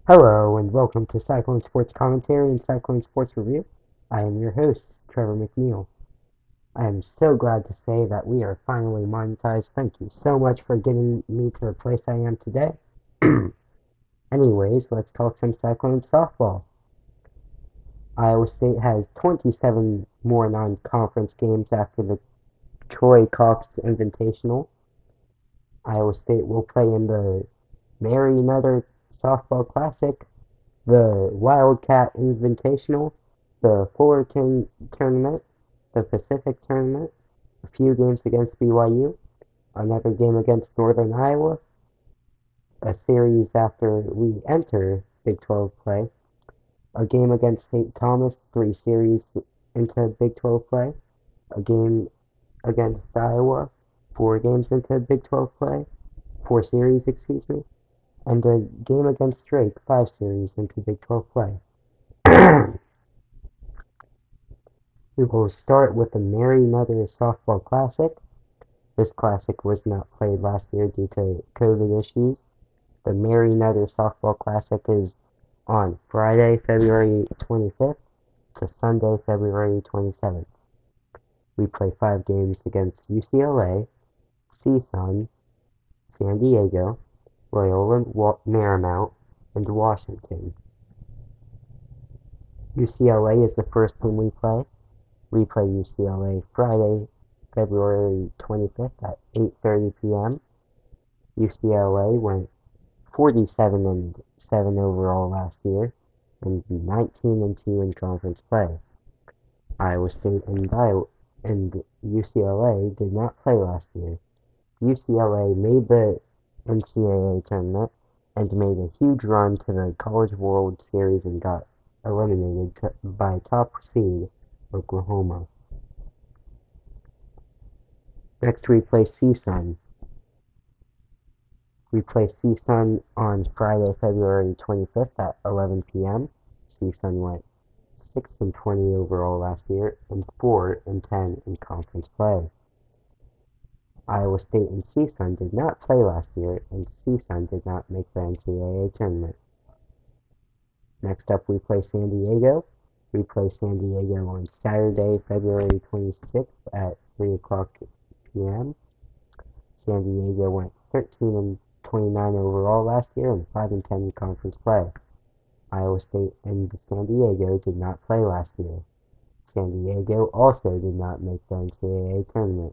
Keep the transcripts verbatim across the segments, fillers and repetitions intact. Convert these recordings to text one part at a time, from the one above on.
Hello and welcome to Cyclone Sports Commentary and Cyclone Sports Review. I am your host, Trevor McNeil. I am so glad to say that we are finally monetized. Thank you so much for getting me to the place I am today. Anyways, let's talk some Cyclone softball. Iowa State has twenty-seven more non-conference games after the Troy Cox Invitational. Iowa State will play in the Mary Nutter Softball Classic, the Wildcat Invitational, the Fullerton Tournament, the Pacific Tournament, a few games against B Y U, another game against Northern Iowa, a series after we enter Big twelve play, a game against Saint Thomas, three series into Big twelve play, a game against Iowa, four games into Big twelve play, four series, excuse me, and a game against Drake, five series into Big twelve play. We will start with the Mary Nutter Softball Classic. This classic was not played last year due to COVID issues. The Mary Nutter Softball Classic is on Friday, February twenty-fifth to Sunday, February twenty-seventh. We play five games against U C L A, C S U N, San Diego, Loyola Marymount, and Washington. U C L A is the first team we play. We play U C L A Friday, February twenty-fifth at eight thirty p m U C L A went forty-seven and seven overall last year and nineteen and two in conference play. Iowa State and, Iowa, and U C L A did not play last year. U C L A made the N C double A tournament and made a huge run to the College World Series and got eliminated to, by top seed Oklahoma. Next we play C S U N. We play C S U N on Friday, February twenty-fifth at eleven p m C S U N went six and twenty overall last year and four and ten in conference play. Iowa State and C S U N did not play last year, and C S U N did not make the N C double A tournament. Next up, we play San Diego. We play San Diego on Saturday, February twenty-sixth at three o'clock p m San Diego went thirteen and twenty-nine overall last year and five and ten in conference play. Iowa State and San Diego did not play last year. San Diego also did not make the N C double A tournament.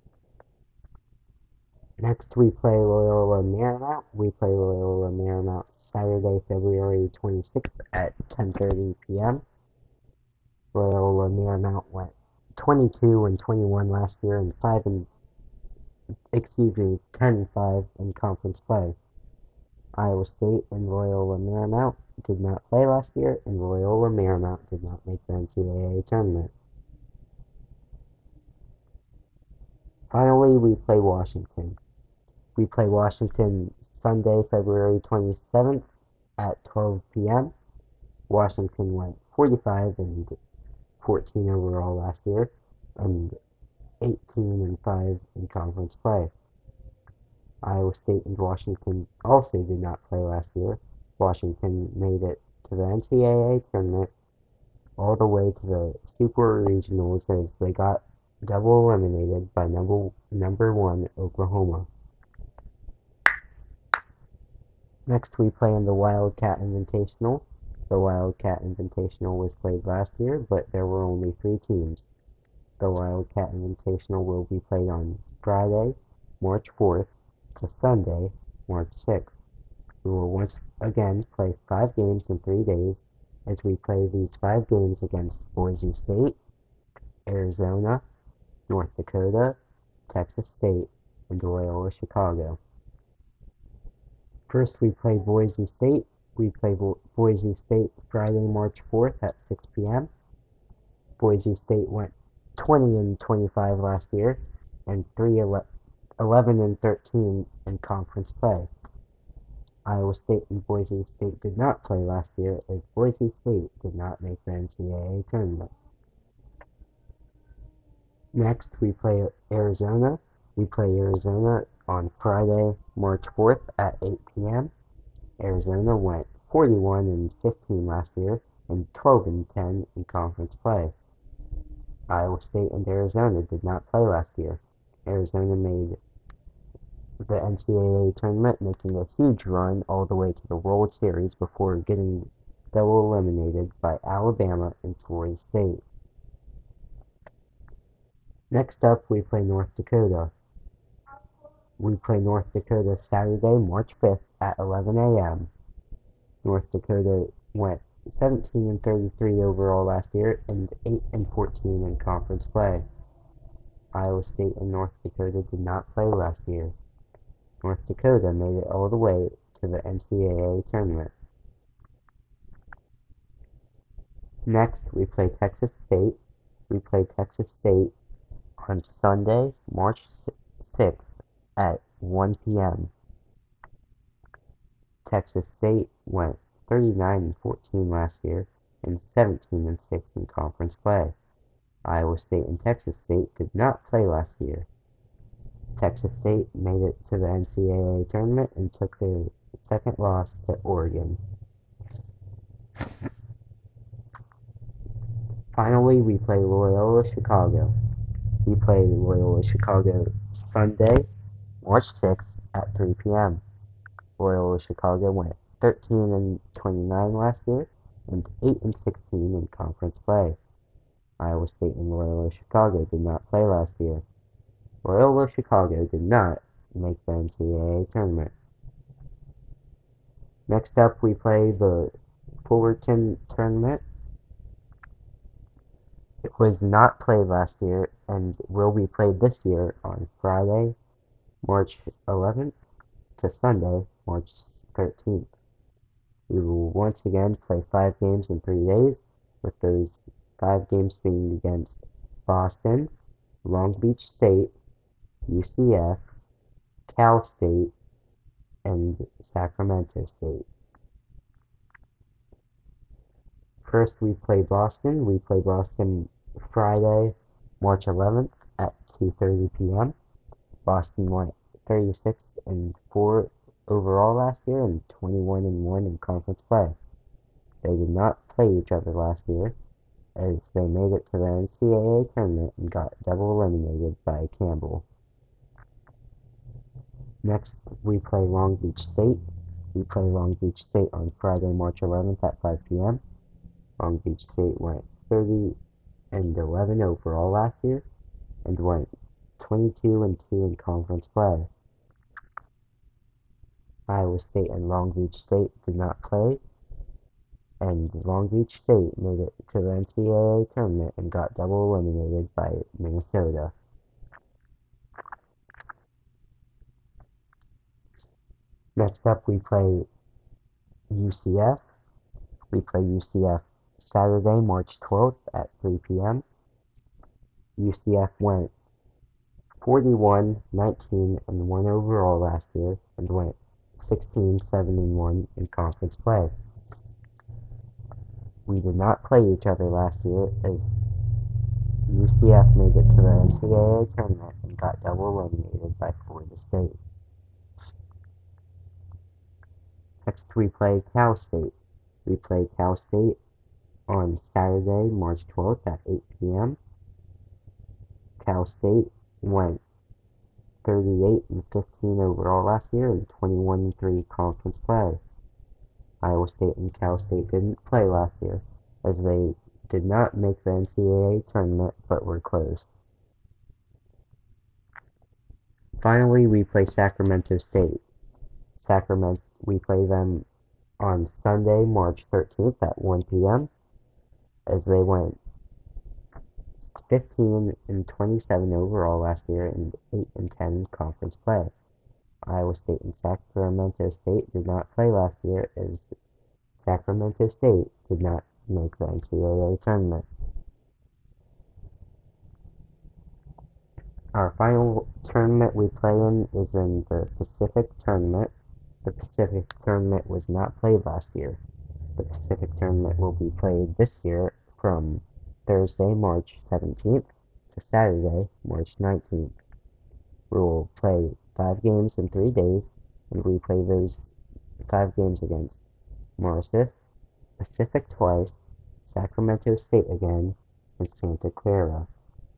Next, we play Loyola Marymount. We play Loyola Marymount Saturday, February twenty-sixth at ten thirty p m Loyola Marymount went twenty-two and twenty-one last year and five and excuse me, ten and five in conference play. Iowa State and Loyola Marymount did not play last year, and Loyola Marymount did not make the N C double A tournament. Finally, we play Washington. We play Washington Sunday, February twenty-seventh at twelve p m Washington went forty-five and fourteen overall last year and eighteen and five in conference play. Iowa State and Washington also did not play last year. Washington made it to the N C double A tournament all the way to the Super Regionals as they got double eliminated by number, number one Oklahoma. Next, we play in the Wildcat Invitational. The Wildcat Invitational was played last year, but there were only three teams. The Wildcat Invitational will be played on Friday, March fourth to Sunday, March sixth. We will once again play five games in three days as we play these five games against Boise State, Arizona, North Dakota, Texas State, and Loyola Chicago. First, we play Boise State. We play Bo- Boise State Friday, March fourth at six p m Boise State went twenty and twenty-five last year and three eleven and thirteen in conference play. Iowa State and Boise State did not play last year as Boise State did not make the N C double A tournament. Next, we play Arizona. We play Arizona on Friday, March fourth at eight p m Arizona went forty-one and fifteen last year and twelve and ten in conference play. Iowa State and Arizona did not play last year. Arizona made the N C double A tournament, making a huge run all the way to the World Series before getting double eliminated by Alabama and Florida State. Next up, we play North Dakota. We play North Dakota Saturday, March fifth at eleven a m North Dakota went seventeen and thirty-three overall last year and eight and fourteen in conference play. Iowa State and North Dakota did not play last year. North Dakota made it all the way to the N C double A tournament. Next, we play Texas State. We play Texas State on Sunday, March sixth at one p m Texas State went thirty-nine and fourteen last year and seventeen and six in conference play. Iowa State and Texas State did not play last year. Texas State made it to the N C double A tournament and took their second loss to Oregon. Finally, we play Loyola Chicago. We play Loyola Chicago Sunday, March sixth at three p m Loyola Chicago went thirteen and twenty-nine last year and eight and sixteen in conference play. Iowa State and Loyola Chicago did not play last year. Loyola Chicago did not make the N C double A tournament. Next up, we play the Fullerton tournament. It was not played last year and will be played this year on Friday, March eleventh to Sunday, March thirteenth. We will once again play five games in three days, with those five games being against Boston, Long Beach State, U C F, Cal State, and Sacramento State. First, we play Boston. We play Boston Friday, March eleventh at two thirty p m Boston went thirty-six and four overall last year and twenty-one and one in conference play. They did not play each other last year, as they made it to the N C double A tournament and got double eliminated by Campbell. Next, we play Long Beach State. We play Long Beach State on Friday, March eleventh at five p m Long Beach State went thirty and eleven overall last year and went twenty-two and two in conference play. Iowa State and Long Beach State did not play, and Long Beach State made it to the N C double A tournament and got double eliminated by Minnesota. Next up, we play U C F. We play U C F Saturday, March twelfth at three p m U C F went forty-one, nineteen, and one overall last year and went sixteen, seven, and one in conference play. We did not play each other last year, as U C F made it to the N C double A tournament and got double eliminated by Florida State. Next, we play Cal State. We play Cal State on Saturday, March twelfth at eight p m Cal State went thirty-eight and fifteen overall last year and twenty-one and three conference play. Iowa State and Cal State didn't play last year, as they did not make the N C double A tournament but were close. Finally, we play Sacramento State. Sacramento, we play them on Sunday, March thirteenth at one p m as they went fifteen and twenty-seven overall last year and eight and ten in conference play. Iowa State and Sacramento State did not play last year, as Sacramento State did not make the N C double A tournament. Our final tournament we play in is in the Pacific Tournament. The Pacific Tournament was not played last year. The Pacific Tournament will be played this year from Thursday, March seventeenth to Saturday, March nineteenth. We will play five games in three days, and we play those five games against Marcis, Pacific twice, Sacramento State again, and Santa Clara.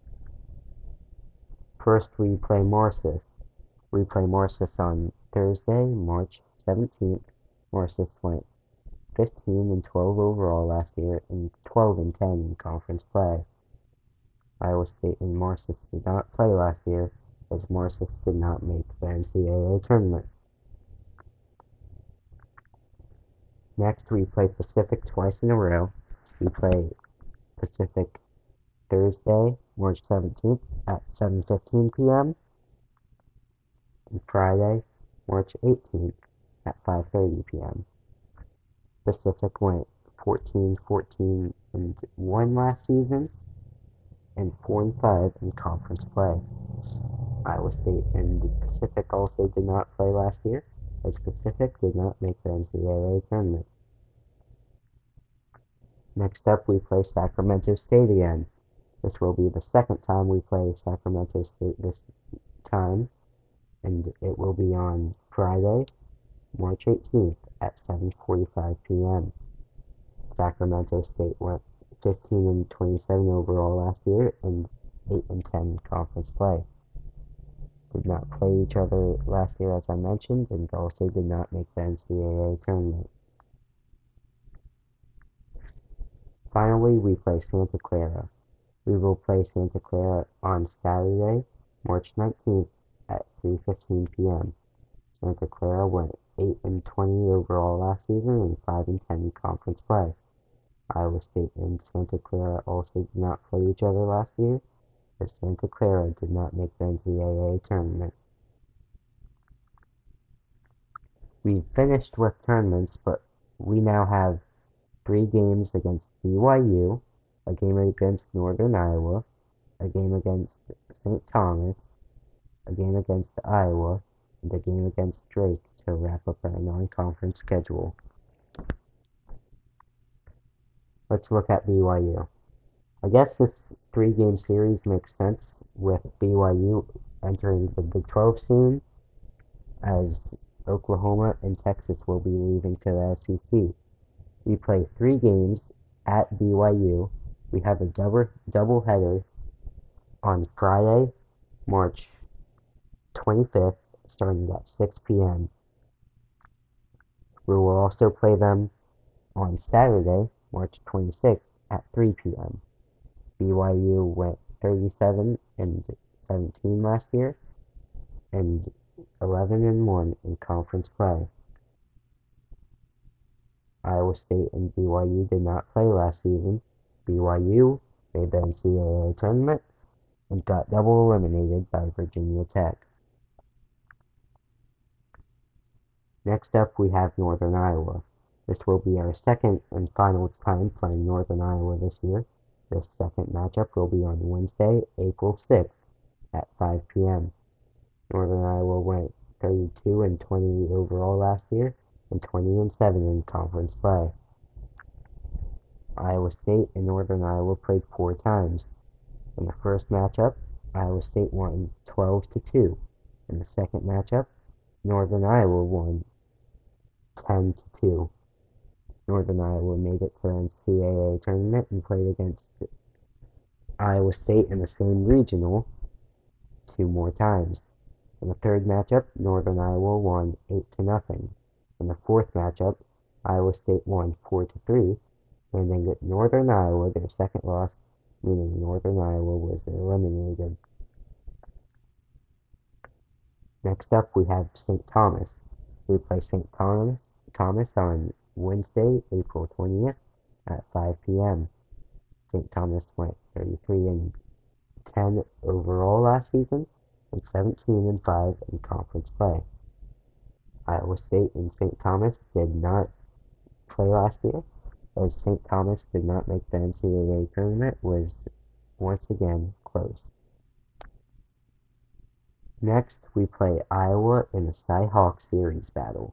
First we play Marcis. We play Marcis on Thursday, March seventeenth. Marcis went fifteen and twelve overall last year and twelve and ten in conference play. Iowa State and Marcis did not play last year as Marcis did not make the N C double A tournament. Next, we play Pacific twice in a row. We play Pacific Thursday, March seventeenth at seven fifteen p m and Friday, March eighteenth at five thirty p m Pacific went fourteen, fourteen, and one last season and four and five in conference play. Iowa State and Pacific also did not play last year, as Pacific did not make the N C double A tournament. Next up, we play Sacramento State again. This will be the second time we play Sacramento State this time, and it will be on Friday, March eighteenth at seven forty-five p m Sacramento State went fifteen and twenty-seven overall last year and eight and ten in conference play. Did not play each other last year, as I mentioned, and also did not make the N C double A tournament. Finally, we play Santa Clara. We will play Santa Clara on Saturday, March nineteenth at three fifteen p m Santa Clara went eight and twenty overall last season and five and ten in conference play. Iowa State and Santa Clara also did not play each other last year, as Santa Clara did not make the N C double A tournament. We finished with tournaments, but we now have three games against B Y U, a game against Northern Iowa, a game against Saint Thomas, a game against Iowa, and a game against Drake to wrap up our non-conference schedule. Let's look at B Y U. I guess this three-game series makes sense with B Y U entering the Big twelve soon, as Oklahoma and Texas will be leaving to the S E C. We play three games at B Y U. We have a double doubleheader on Friday, March twenty-fifth, starting at six p m We will also play them on Saturday, March twenty-sixth at three p m B Y U went thirty-seven and seventeen last year and eleven and one in conference play. Iowa State and B Y U did not play last season. B Y U made the N C double A tournament and got double eliminated by Virginia Tech. Next up, we have Northern Iowa. This will be our second and final time playing Northern Iowa this year. This second matchup will be on Wednesday, April sixth at five p m Northern Iowa went thirty-two and twenty overall last year and twenty and seven in conference play. Iowa State and Northern Iowa played four times. In the first matchup, Iowa State won twelve to two. In the second matchup, Northern Iowa won ten to two. Northern Iowa made it to the N C double A tournament and played against Iowa State in the same regional two more times. In the third matchup, Northern Iowa won eight to nothing. In the fourth matchup, Iowa State won four to three, landing Northern Iowa their second loss, meaning Northern Iowa was eliminated. Next up, we have Saint Thomas. We play Saint Thomas Thomas on Wednesday, April twentieth at five p m Saint Thomas went thirty-three and ten overall last season and seventeen and five in conference play. Iowa State and Saint Thomas did not play last year, as Saint Thomas did not make the N C double A tournament, was once again close. Next, we play Iowa in the Cy-Hawk Series battle.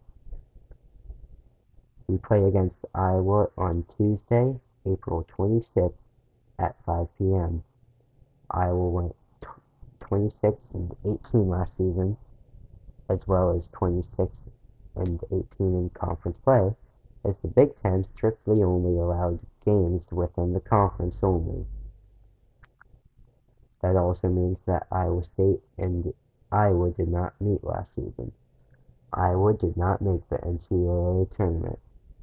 We play against Iowa on Tuesday, April twenty-sixth at five p m Iowa went twenty-six and eighteen last season, as well as twenty-six and eighteen in conference play, as the Big Ten strictly only allowed games within the conference only. That also means that Iowa State and Iowa did not meet last season. Iowa did not make the N C double A tournament.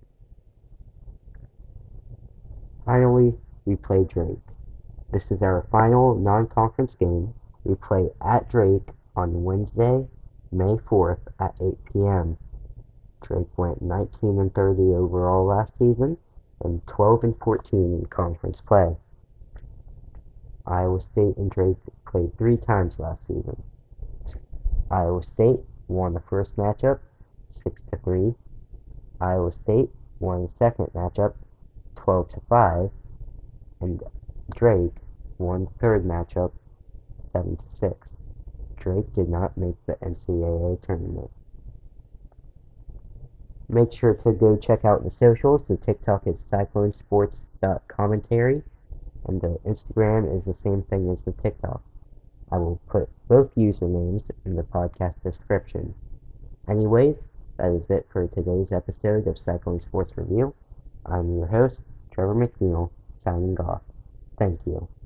Finally, we play Drake. This is our final non-conference game. We play at Drake on Wednesday, May fourth at eight p m Drake went nineteen and thirty overall last season and twelve and fourteen in conference play. Iowa State and Drake played three times last season. Iowa State won the first matchup six to three. Iowa State won the second matchup twelve to five, and Drake won the third matchup seven to six. Drake did not make the N C double A tournament. Make sure to go check out the socials. The TikTok is cyclone sports commentary, and the Instagram is the same thing as the TikTok. I will put both usernames in the podcast description. Anyways, that is it for today's episode of Cyclone Sports Review. I'm your host, Trevor McNeil, signing off. Thank you.